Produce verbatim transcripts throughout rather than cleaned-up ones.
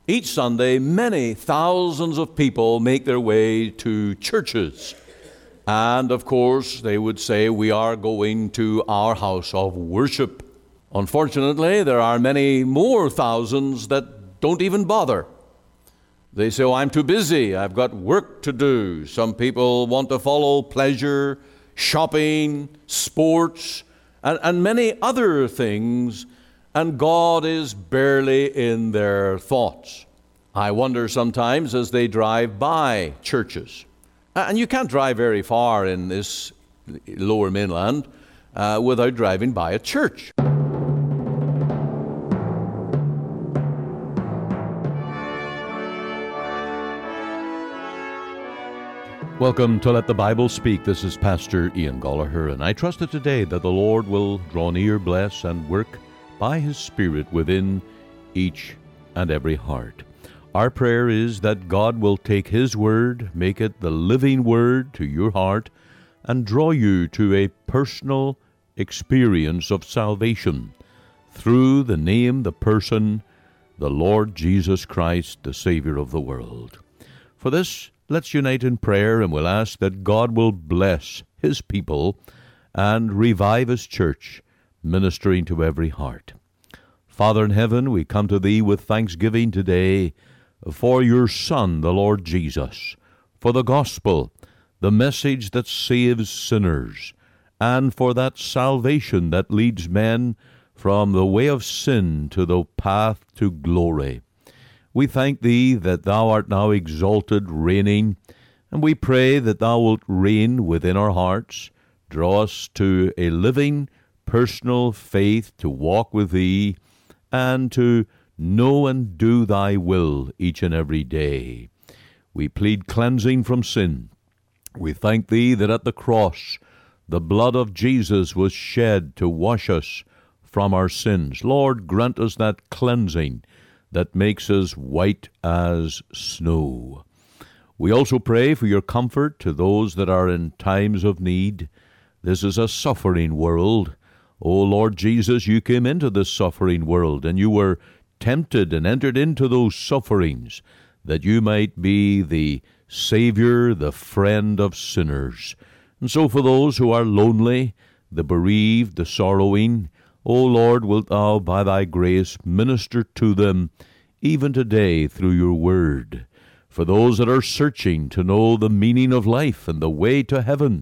Each Sunday, many thousands of people make their way to churches. And of course, they would say, we are going to our house of worship. Unfortunately, there are many more thousands that don't even bother. They say, oh, I'm too busy. I've got work to do. Some people want to follow pleasure, shopping, sports, and, and many other things, and God is barely in their thoughts. I wonder sometimes as they drive by churches. And you can't drive very far in this lower mainland uh, without driving by a church. Welcome to Let the Bible Speak. This is Pastor Ian Gollaher, and I trust that today that the Lord will draw near, bless, and work by His Spirit within each and every heart. Our prayer is that God will take His Word, make it the living Word to your heart, and draw you to a personal experience of salvation through the name, the person, the Lord Jesus Christ, the Savior of the world. For this, let's unite in prayer, and we'll ask that God will bless His people and revive His church, ministering to every heart. Father in heaven, we come to Thee with thanksgiving today for Your Son, the Lord Jesus, for the gospel, the message that saves sinners, and for that salvation that leads men from the way of sin to the path to glory. We thank Thee that Thou art now exalted, reigning, and we pray that Thou wilt reign within our hearts, draw us to a living, personal faith to walk with Thee, and to know and do Thy will each and every day. We plead cleansing from sin. We thank Thee that at the cross the blood of Jesus was shed to wash us from our sins. Lord, grant us that cleansing that makes us white as snow. We also pray for Your comfort to those that are in times of need. This is a suffering world. O Lord Jesus, You came into this suffering world, and You were tempted and entered into those sufferings, that You might be the Savior, the friend of sinners. And so for those who are lonely, the bereaved, the sorrowing, O Lord, wilt Thou by Thy grace minister to them even today through Your word. For those that are searching to know the meaning of life and the way to heaven,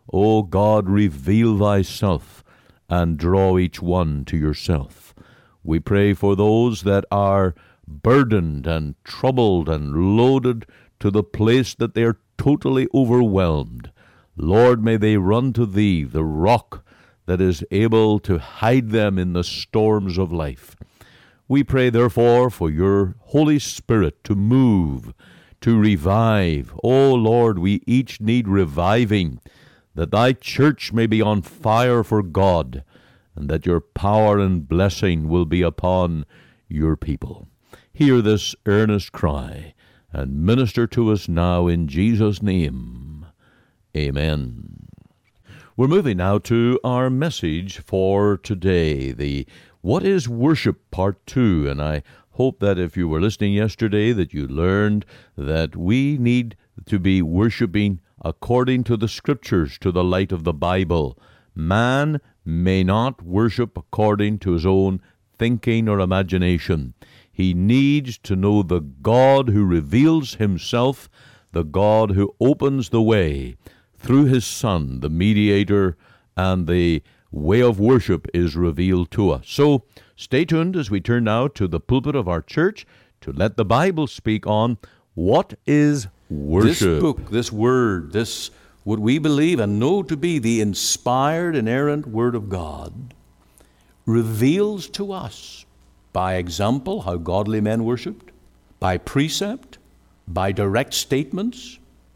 O God, reveal Thyself and draw each one to Yourself. We pray for those that are burdened and troubled and loaded to the place that they are totally overwhelmed. Lord, may they run to Thee, the rock that is able to hide them in the storms of life. We pray, therefore, for Your Holy Spirit to move, to revive. O Lord, we each need reviving, that Thy church may be on fire for God, and that Your power and blessing will be upon Your people. Hear this earnest cry, and minister to us now in Jesus' name. Amen. We're moving now to our message for today, the What is Worship Part two, and I hope that if you were listening yesterday that you learned that we need to be worshiping according to the Scriptures, to the light of the Bible. Man may not worship according to his own thinking or imagination. He needs to know the God who reveals Himself, the God who opens the way through His Son, the mediator, and the way of worship is revealed to us. So stay tuned as we turn now to the pulpit of our church to let the Bible speak on what is worship. This book, this word, this what we believe and know to be the inspired, inerrant Word of God, reveals to us by example how godly men worshipped, by precept, by direct statements,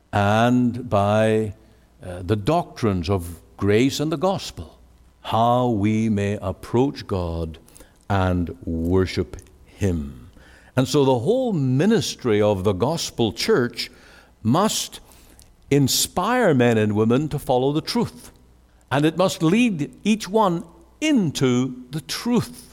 and by uh, the doctrines of grace and the gospel, how we may approach God and worship Him. And so the whole ministry of the gospel church must inspire men and women to follow the truth. And it must lead each one into the truth.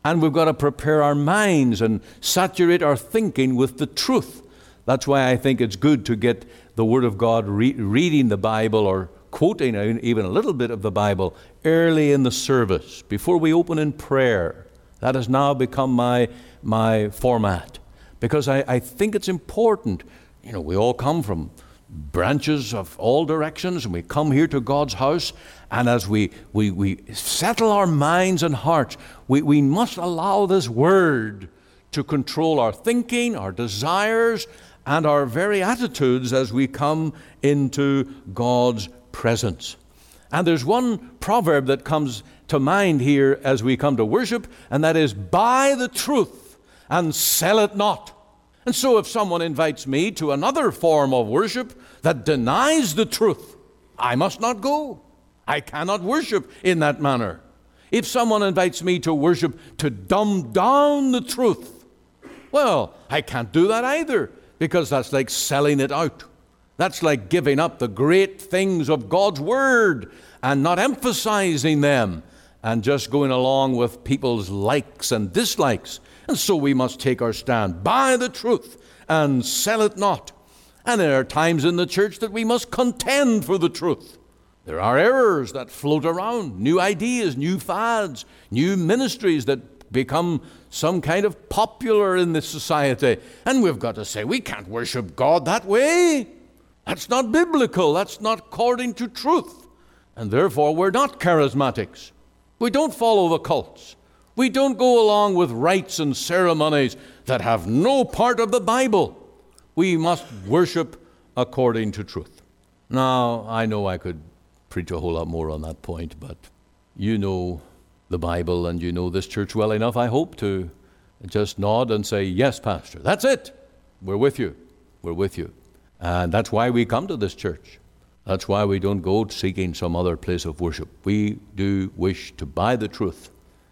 And we've got to prepare our minds and saturate our thinking with the truth. That's why I think it's good to get the Word of God, re- reading the Bible or quoting even a little bit of the Bible early in the service, before we open in prayer. That has now become my my format, because I, I think it's important. You know, we all come from branches of all directions, and we come here to God's house, and as we we, we settle our minds and hearts, we, we must allow this Word to control our thinking, our desires, and our very attitudes as we come into God's presence. And there's one proverb that comes to mind here as we come to worship, and that is, buy the truth and sell it not. And so if someone invites me to another form of worship that denies the truth, I must not go. I cannot worship in that manner. If someone invites me to worship to dumb down the truth, well, I can't do that either, because that's like selling it out. That's like giving up the great things of God's Word and not emphasizing them, and just going along with people's likes and dislikes. And so we must take our stand. Buy the truth and sell it not. And there are times in the church that we must contend for the truth. There are errors that float around, new ideas, new fads, new ministries that become some kind of popular in this society. And we've got to say, we can't worship God that way. That's not biblical. That's not according to truth. And therefore, we're not charismatics. We don't follow the cults. We don't go along with rites and ceremonies that have no part of the Bible. We must worship according to truth. Now, I know I could preach a whole lot more on that point, but you know the Bible and you know this church well enough, I hope, to just nod and say, yes, Pastor, that's it. We're with you. We're with you. And that's why we come to this church. That's why we don't go seeking some other place of worship. We do wish to buy the truth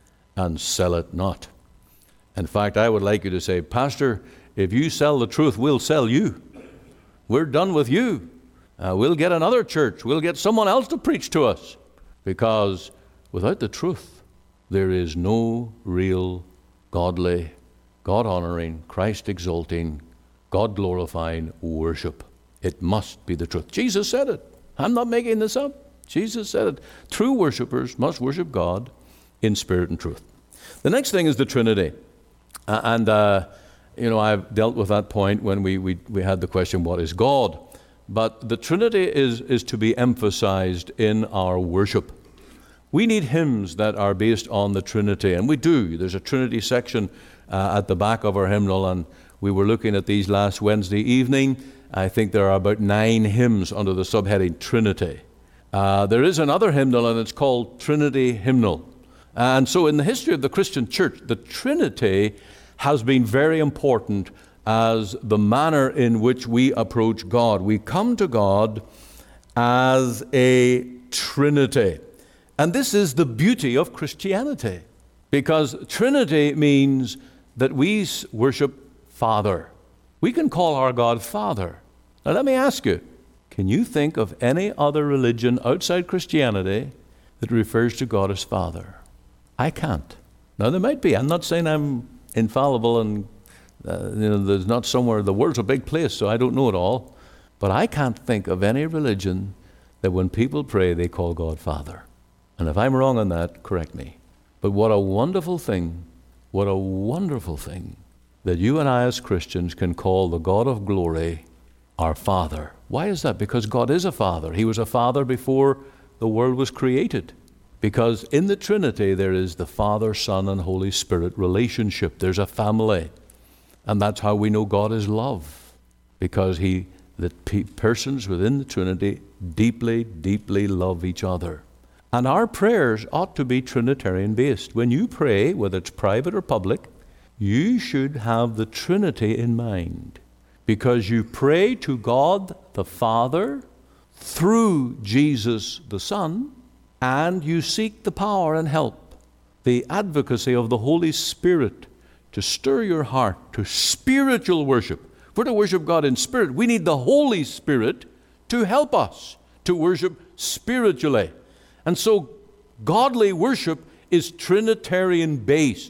and sell it not. In fact, I would like you to say, Pastor, if you sell the truth, we'll sell you. We're done with you. Uh, we'll get another church. We'll get someone else to preach to us. Because without the truth, there is no real godly, God-honoring, Christ-exalting, God-glorifying worship. It must be the truth. Jesus said it. I'm not making this up. Jesus said it. True worshipers must worship God in spirit and truth. The next thing is the Trinity. Uh, and, uh, you know, I've dealt with that point when we, we, we had the question, what is God? But the Trinity is, is to be emphasized in our worship. We need hymns that are based on the Trinity, and we do. There's a Trinity section uh, at the back of our hymnal, and we were looking at these last Wednesday evening. I think there are about nine hymns under the subheading Trinity. Uh, there is another hymnal, and it's called Trinity Hymnal. And so in the history of the Christian church, the Trinity has been very important as the manner in which we approach God. We come to God as a Trinity. And this is the beauty of Christianity, because Trinity means that we worship Father. We can call our God Father. Now let me ask you, can you think of any other religion outside Christianity that refers to God as Father? I can't. Now there might be. I'm not saying I'm infallible and uh, you know, there's not somewhere, the world's a big place, so I don't know it all. But I can't think of any religion that when people pray, they call God Father. And if I'm wrong on that, correct me. But what a wonderful thing, what a wonderful thing that you and I as Christians can call the God of glory our Father. Why is that? Because God is a Father. He was a Father before the world was created. Because in the Trinity there is the Father, Son, and Holy Spirit relationship. There's a family. And that's how we know God is love. Because he, the pe- persons within the Trinity deeply, deeply love each other. And our prayers ought to be Trinitarian based. When you pray, whether it's private or public, you should have the Trinity in mind, because you pray to God the Father through Jesus the Son, and you seek the power and help, the advocacy of the Holy Spirit to stir your heart to spiritual worship. If we're to worship God in spirit, we need the Holy Spirit to help us to worship spiritually. And so godly worship is Trinitarian based.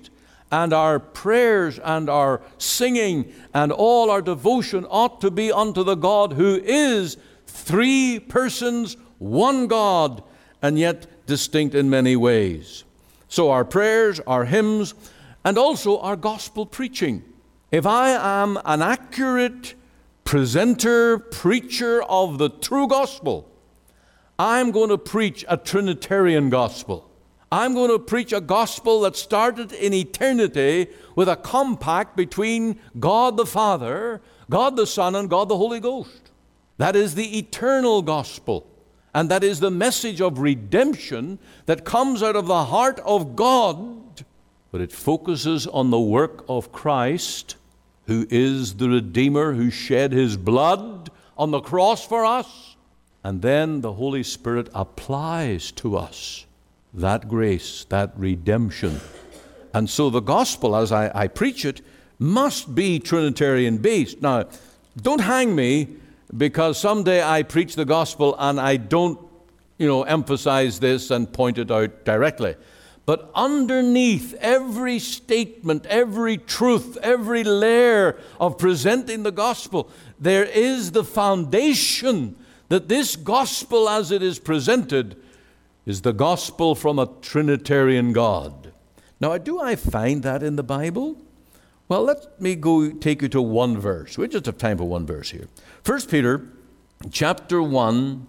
And our prayers and our singing and all our devotion ought to be unto the God who is three persons, one God, and yet distinct in many ways. So our prayers, our hymns, and also our gospel preaching. If I am an accurate presenter, preacher of the true gospel, I'm going to preach a Trinitarian gospel. I'm going to preach a gospel that started in eternity with a compact between God the Father, God the Son, and God the Holy Ghost. That is the eternal gospel. And that is the message of redemption that comes out of the heart of God. But it focuses on the work of Christ, who is the Redeemer, who shed his blood on the cross for us. And then the Holy Spirit applies to us that grace, that redemption. And so the gospel, as I, I preach it, must be Trinitarian based. Now, don't hang me because someday I preach the gospel and I don't, you know, emphasize this and point it out directly. But underneath every statement, every truth, every layer of presenting the gospel, there is the foundation that this gospel as it is presented is the gospel from a Trinitarian God. Now, do I find that in the Bible? Well, let me go take you to one verse. We just have time for one verse here. First Peter chapter one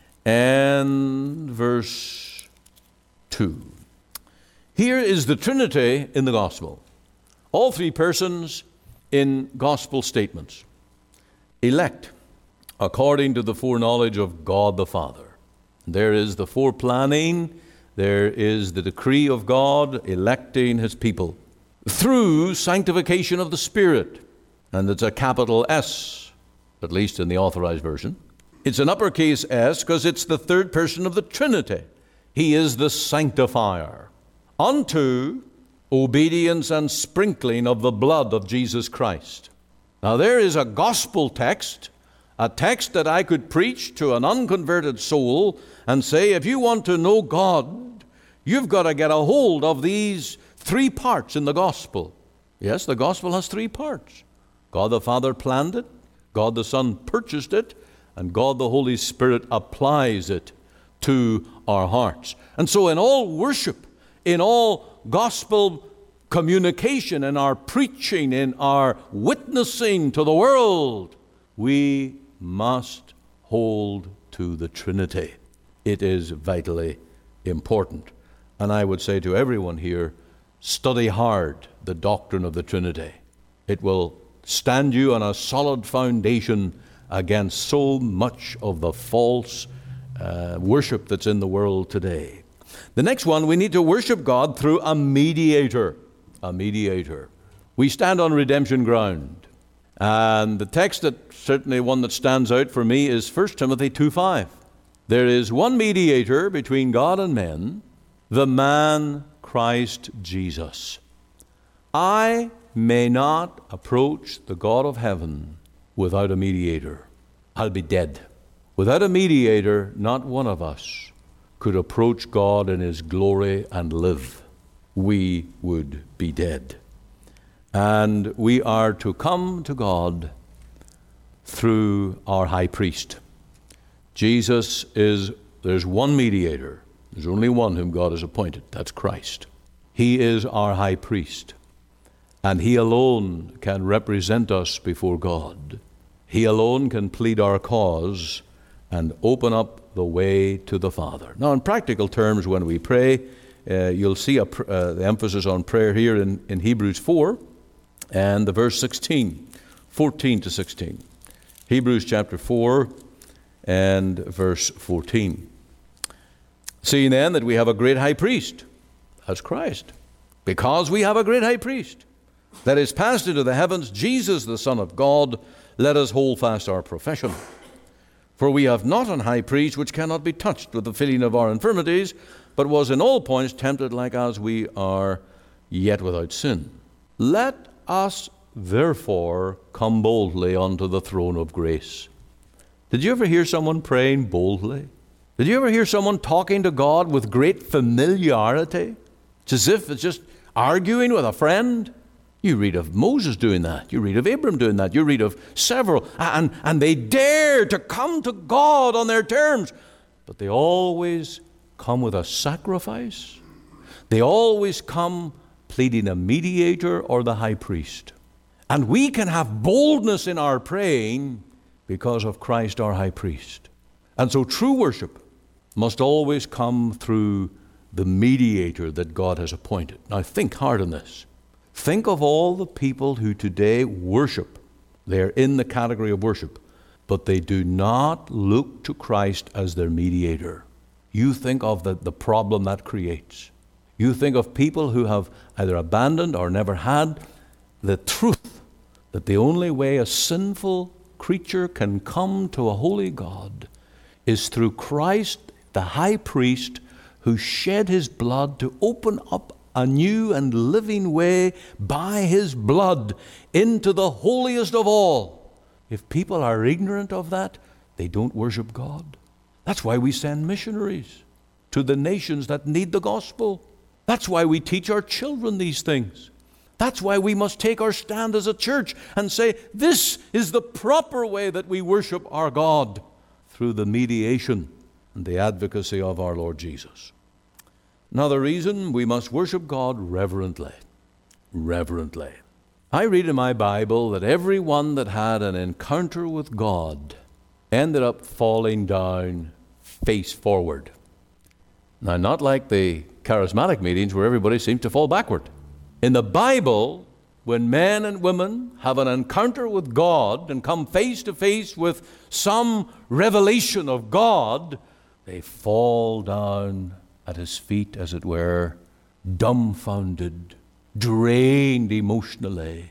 and verse two. Here is the Trinity in the gospel. All three persons in gospel statements. Elect according to the foreknowledge of God the Father. There is the foreplanning, there is the decree of God electing his people through sanctification of the Spirit. And it's a capital S, at least in the Authorized Version. It's an uppercase S because it's the third person of the Trinity. He is the sanctifier. Unto obedience and sprinkling of the blood of Jesus Christ. Now there is a gospel text, a text that I could preach to an unconverted soul and say, if you want to know God, you've got to get a hold of these three parts in the gospel. Yes, the gospel has three parts. God the Father planned it, God the Son purchased it, and God the Holy Spirit applies it to our hearts. And so in all worship, in all gospel communication, in our preaching, in our witnessing to the world, we must hold to the Trinity. It is vitally important. And I would say to everyone here, study hard the doctrine of the Trinity. It will stand you on a solid foundation against so much of the false uh, worship that's in the world today. The next one, we need to worship God through a mediator. A mediator. We stand on redemption ground. And the text that certainly one that stands out for me is First Timothy two five. There is one mediator between God and men, the man Christ Jesus. I may not approach the God of heaven without a mediator. I'll be dead. Without a mediator, not one of us could approach God in his glory and live. We would be dead. And we are to come to God through our high priest. Jesus is, there's one mediator. There's only one whom God has appointed. That's Christ. He is our high priest. And he alone can represent us before God. He alone can plead our cause and open up the way to the Father. Now, in practical terms, when we pray, uh, you'll see a, uh, the emphasis on prayer here in, in Hebrews four and the verse sixteen, fourteen to sixteen. Hebrews chapter four and verse fourteen. Seeing then that we have a great high priest, that's Christ, because we have a great high priest that is passed into the heavens, Jesus the Son of God, let us hold fast our profession. For we have not an high priest which cannot be touched with the feeling of our infirmities, but was in all points tempted like as we are, yet without sin. Let us therefore come boldly unto the throne of grace. Did you ever hear someone praying boldly? Did you ever hear someone talking to God with great familiarity? It's as if it's just arguing with a friend. You read of Moses doing that. You read of Abram doing that. You read of several. And, and they dare to come to God on their terms. But they always come with a sacrifice. They always come pleading a mediator or the high priest. And we can have boldness in our praying because of Christ our high priest. And so true worship must always come through the mediator that God has appointed. Now think hard on this. Think of all the people who today worship. They're in the category of worship, but they do not look to Christ as their mediator. You think of the, the problem that creates. You think of people who have either abandoned or never had the truth that the only way a sinful creature can come to a holy God is through Christ, the high priest, who shed his blood to open up a new and living way by his blood into the holiest of all. If people are ignorant of that, they don't worship God. That's why we send missionaries to the nations that need the gospel. That's why we teach our children these things. That's why we must take our stand as a church and say, this is the proper way that we worship our God, through the mediation and the advocacy of our Lord Jesus. Another reason, we must worship God reverently. Reverently. I read in my Bible that everyone that had an encounter with God ended up falling down face forward. Now, not like the charismatic meetings where everybody seems to fall backward. In the Bible, when men and women have an encounter with God and come face to face with some revelation of God, they fall down at his feet, as it were, dumbfounded, drained emotionally,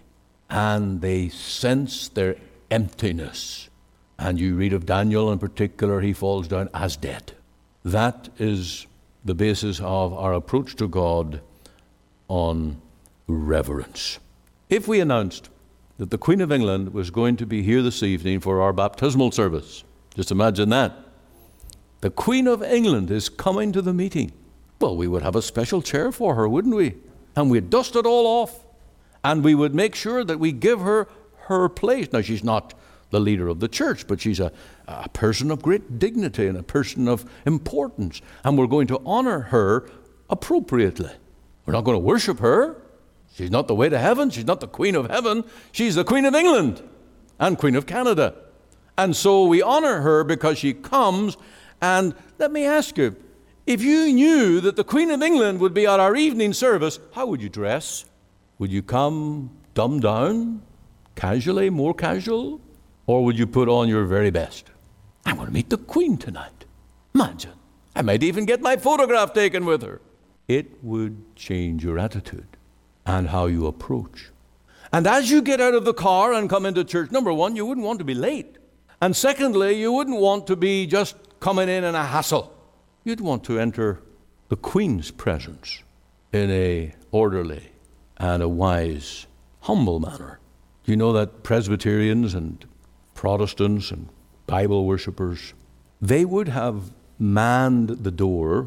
and they sense their emptiness. And you read of Daniel in particular, he falls down as dead. That is the basis of our approach to God on reverence. If we announced that the Queen of England was going to be here this evening for our baptismal service, just imagine that. The Queen of England is coming to the meeting. Well, we would have a special chair for her, wouldn't we? And we'd dust it all off. And we would make sure that we give her her place. Now, she's not the leader of the church, but she's a, a person of great dignity and a person of importance. And we're going to honor her appropriately. We're not going to worship her. She's not the way to heaven. She's not the Queen of Heaven. She's the Queen of England and Queen of Canada. And so we honor her because she comes. And let me ask you, if you knew that the Queen of England would be at our evening service, how would you dress? Would you come dumbed down, casually, more casual? Or would you put on your very best? I'm going to meet the Queen tonight. Imagine. I might even get my photograph taken with her. It would change your attitude and how you approach. And as you get out of the car and come into church, number one, you wouldn't want to be late. And secondly, you wouldn't want to be just coming in in a hassle. You'd want to enter the Queen's presence in a orderly and a wise, humble manner. You know that Presbyterians and Protestants and Bible worshippers, they would have manned the door.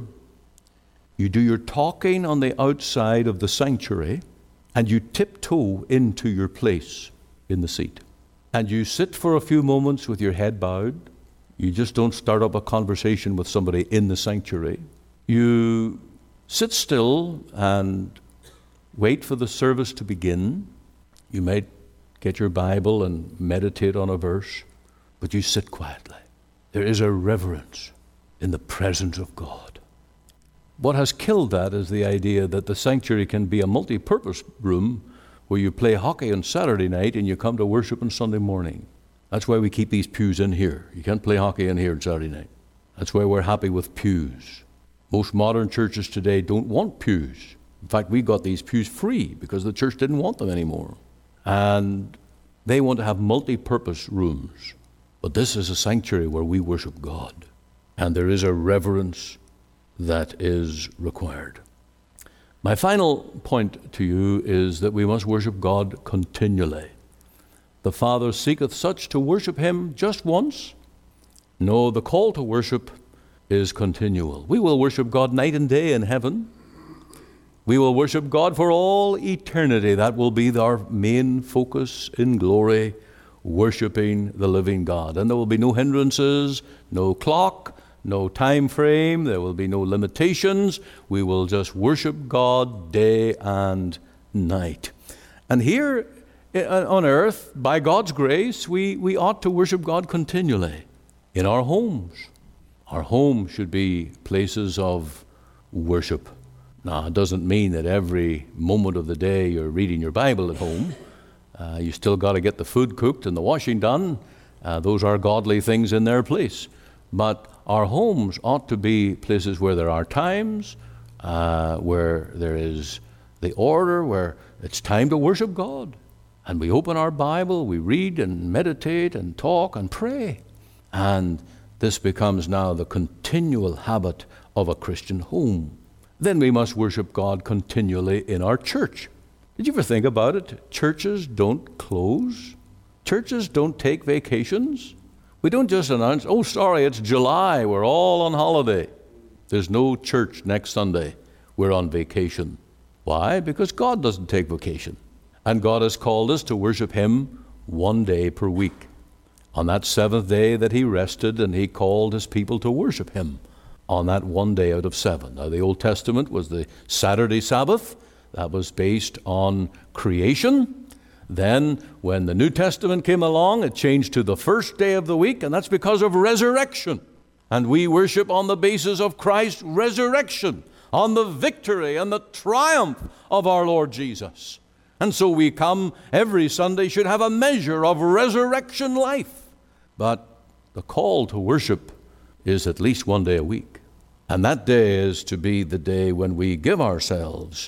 You do your talking on the outside of the sanctuary, and you tiptoe into your place in the seat. And you sit for a few moments with your head bowed. You just don't start up a conversation with somebody in the sanctuary. You sit still and wait for the service to begin. You might get your Bible and meditate on a verse, but you sit quietly. There is a reverence in the presence of God. What has killed that is the idea that the sanctuary can be a multi-purpose room where you play hockey on Saturday night and you come to worship on Sunday morning. That's why we keep these pews in here. You can't play hockey in here on Saturday night. That's why we're happy with pews. Most modern churches today don't want pews. In fact, we got these pews free because the church didn't want them anymore. And they want to have multi-purpose rooms. But this is a sanctuary where we worship God. And there is a reverence that is required. My final point to you is that we must worship God continually. The Father seeketh such to worship him just once. No, the call to worship is continual. We will worship God night and day in heaven. We will worship God for all eternity. That will be our main focus in glory, worshiping the living God. And there will be no hindrances, no clock, no time frame. There will be no limitations. We will just worship God day and night. And here on earth, by God's grace, we, we ought to worship God continually in our homes. Our home should be places of worship. Now, it doesn't mean that every moment of the day you're reading your Bible at home. Uh, you still got to get the food cooked and the washing done. Uh, those are godly things in their place. But our homes ought to be places where there are times, uh, where there is the order, where it's time to worship God. And we open our Bible, we read and meditate and talk and pray. And this becomes now the continual habit of a Christian home. Then we must worship God continually in our church. Did you ever think about it? Churches don't close. Churches don't take vacations. We don't just announce, oh, sorry, it's July, we're all on holiday. There's no church next Sunday. We're on vacation. Why? Because God doesn't take vacation. And God has called us to worship Him one day per week. On that seventh day that He rested, and He called His people to worship Him on that one day out of seven. Now, the Old Testament was the Saturday Sabbath. That was based on creation. Then, when the New Testament came along, it changed to the first day of the week, and that's because of resurrection. And we worship on the basis of Christ's resurrection, on the victory and the triumph of our Lord Jesus. And so we come every Sunday, should have a measure of resurrection life. But the call to worship is at least one day a week. And that day is to be the day when we give ourselves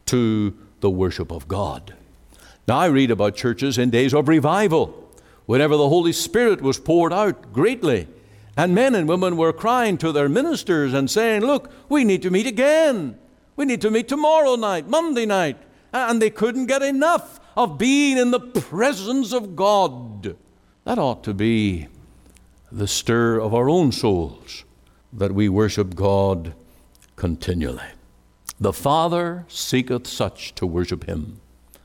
to the worship of God. Now, I read about churches in days of revival, whenever the Holy Spirit was poured out greatly, and men and women were crying to their ministers and saying, look, we need to meet again. We need to meet tomorrow night, Monday night. And they couldn't get enough of being in the presence of God. That ought to be the stir of our own souls, that we worship God continually. The Father seeketh such to worship Him.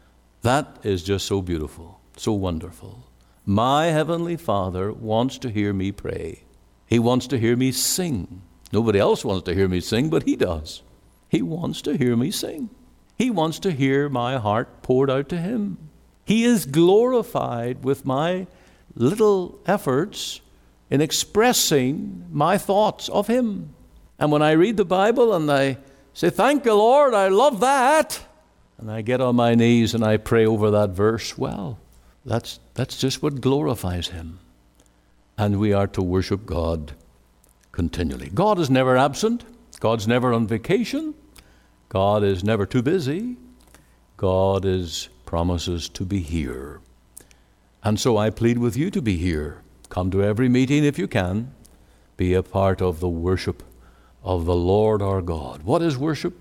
That is just so beautiful, so wonderful. My Heavenly Father wants to hear me pray. He wants to hear me sing. Nobody else wants to hear me sing, but He does. He wants to hear me sing. He wants to hear my heart poured out to Him. He is glorified with my little efforts in expressing my thoughts of Him. And when I read the Bible and I say, thank you, Lord, I love that, and I get on my knees and I pray over that verse, well, that's, that's just what glorifies Him. And we are to worship God continually. God is never absent. God's never on vacation. God is never too busy. God is promises to be here. And so I plead with you to be here. Come to every meeting if you can. Be a part of the worship of the Lord our God. What is worship?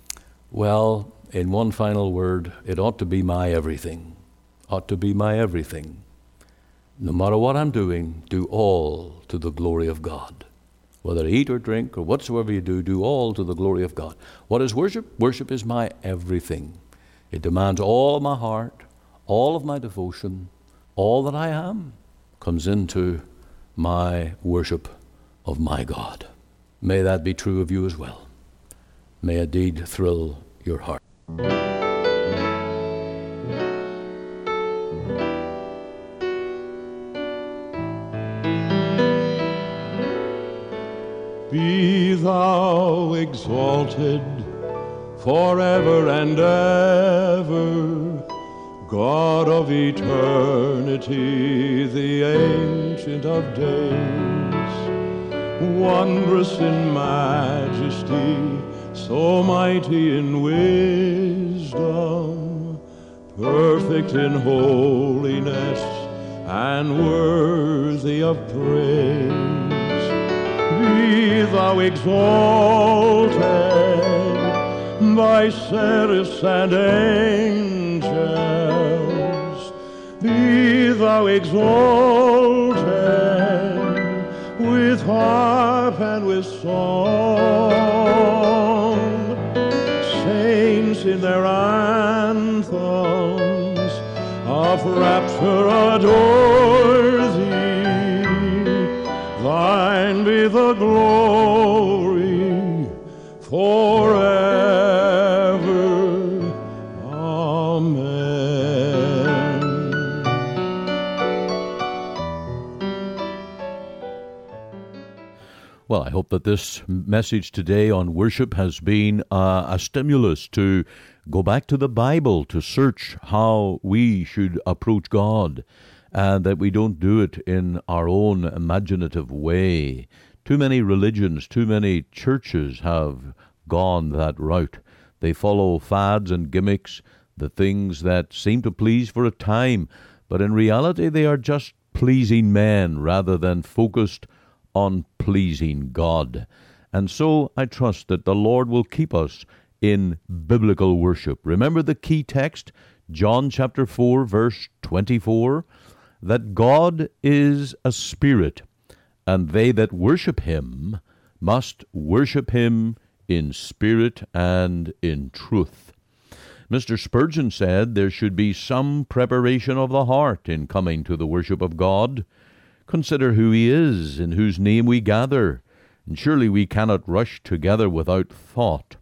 Well, in one final word, it ought to be my everything. Ought to be my everything. No matter what I'm doing, do all to the glory of God. Whether eat or drink or whatsoever you do, do all to the glory of God. What is worship? Worship is my everything. It demands all of my heart, all of my devotion, all that I am comes into my worship of my God. May that be true of you as well. May a deed thrill your heart. Be thou exalted forever and ever, God of eternity, the Ancient of Days, wondrous in majesty, so mighty in wisdom, perfect in holiness, and worthy of praise. Be thou exalted, thy seraphs and angels, be thou exalted, with harp and with song, saints saints in their anthems of rapture adore thee. Thine be the glory forever. Amen. Well, I hope that this message today on worship has been uh, a stimulus to go back to the Bible, to search how we should approach God, and that we don't do it in our own imaginative way. Too many religions, too many churches have gone that route. They follow fads and gimmicks, the things that seem to please for a time, but in reality they are just pleasing men rather than focused on pleasing God. And so I trust that the Lord will keep us in biblical worship. Remember the key text, John chapter four, verse twenty-four, that God is a spirit, and they that worship him must worship him in spirit and in truth. Mister Spurgeon said there should be some preparation of the heart in coming to the worship of God. Consider who he is, in whose name we gather, and surely we cannot rush together without thought.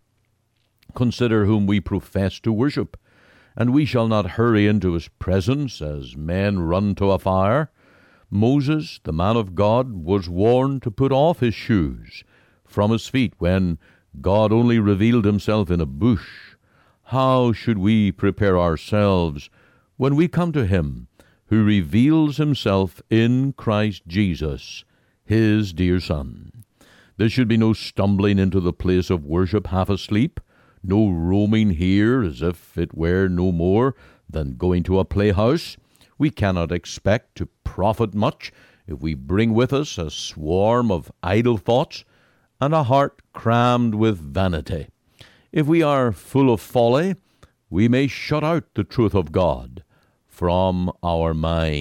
Consider whom we profess to worship, and we shall not hurry into his presence as men run to a fire. Moses, the man of God, was warned to put off his shoes from his feet when God only revealed himself in a bush. How should we prepare ourselves when we come to him, who reveals himself in Christ Jesus, his dear Son? There should be no stumbling into the place of worship half asleep, no roaming here as if it were no more than going to a playhouse. We cannot expect to profit much if we bring with us a swarm of idle thoughts and a heart crammed with vanity. If we are full of folly, we may shut out the truth of God from our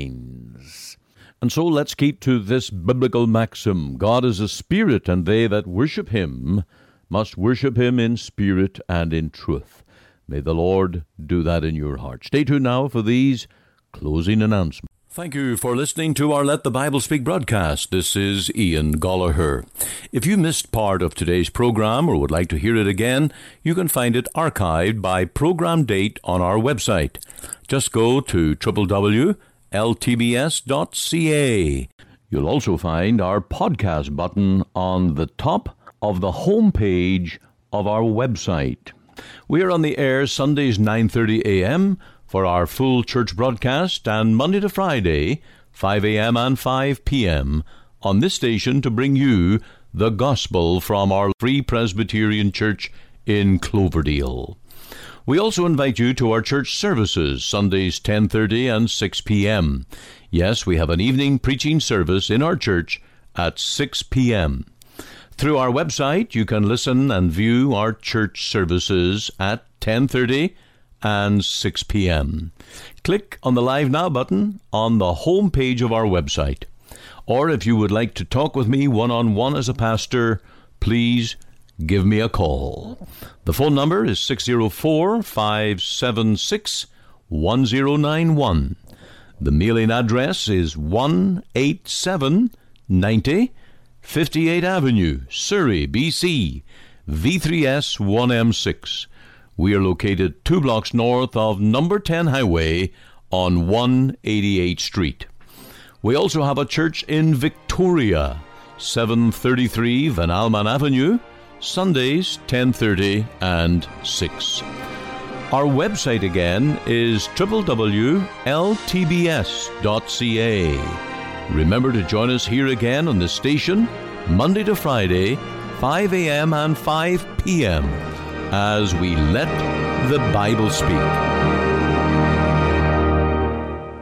minds. And so let's keep to this biblical maxim: God is a spirit, and they that worship him must worship him in spirit and in truth. May the Lord do that in your heart. Stay tuned now for these closing announcements. Thank you for listening to our Let the Bible Speak broadcast. This is Ian Gollaher. If you missed part of today's program or would like to hear it again, you can find it archived by program date on our website. Just go to w w w dot l t b s dot c a. You'll also find our podcast button on the top of the home page of our website. We are on the air Sundays nine thirty a.m. for our full church broadcast, and Monday to Friday, five a.m. and five p.m. on this station to bring you the gospel from our Free Presbyterian Church in Cloverdale. We also invite you to our church services, Sundays ten thirty and six p.m. Yes, we have an evening preaching service in our church at six p.m. Through our website, you can listen and view our church services at ten thirty and six p.m. Click on the Live Now button on the home page of our website. Or if you would like to talk with me one-on-one as a pastor, please give me a call. The phone number is six oh four, five seven six, one oh nine one. The mailing address is one eighty-seven ninety fifty-eighth Avenue, Surrey, B C, V three S one M six. We are located two blocks north of number ten Highway on one eighty-eighth Street. We also have a church in Victoria, seven thirty-three Van Alman Avenue, Sundays ten thirty and six. Our website again is w w w dot l t b s dot c a. Remember to join us here again on this station, Monday to Friday, five a.m. and five p.m., as we let the Bible speak.